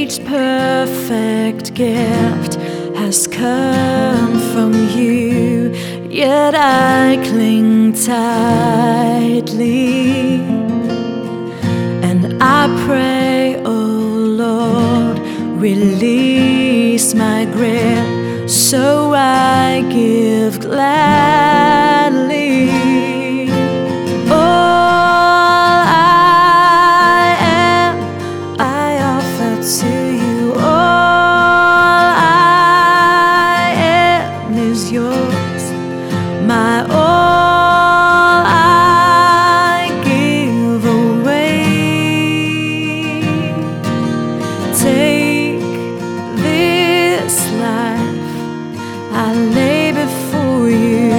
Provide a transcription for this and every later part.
each perfect gift has come from you, yet I cling tightly. And I pray, oh Lord, release my grip so I give gladly. All I am, I offer to you. All I am is yours. My all I give away. Take this life I lay before you.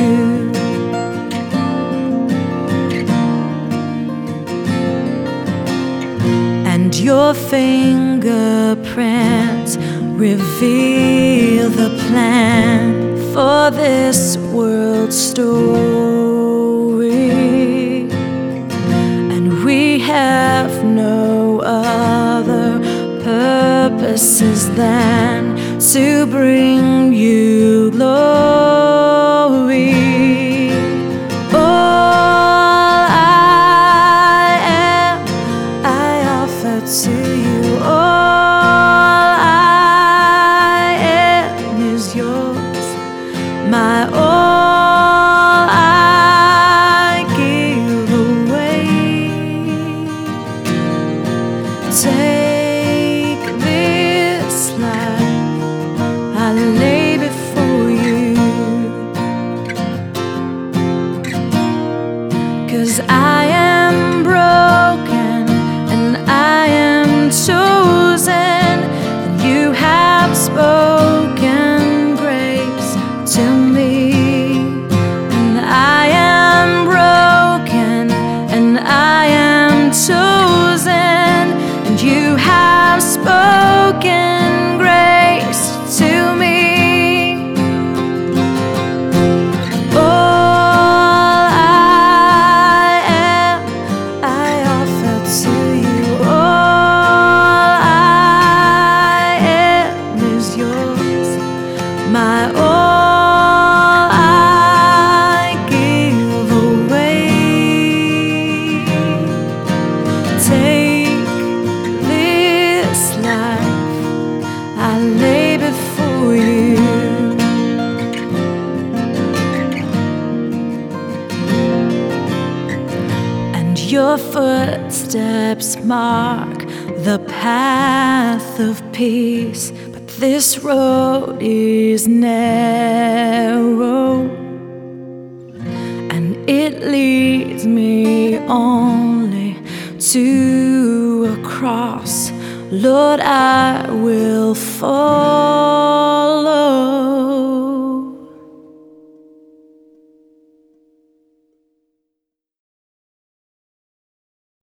And your fingerprints reveal the plan for this world's story. And we have no other purposes than to bring you glory. All I am, I offer to you. All I am is yours. My all I give away. Take this life I lay before you. 'Cause I am broken and I am chosen, and you have spoken grace to me. And I am broken and I am chosen, and you have spoken grace to me. All I am, I offer to you. All I am is yours. My all I give away. Take this life I lay before you. And your footsteps mark the path of peace, but this road is narrow, and it leads me only to a cross. Lord, I will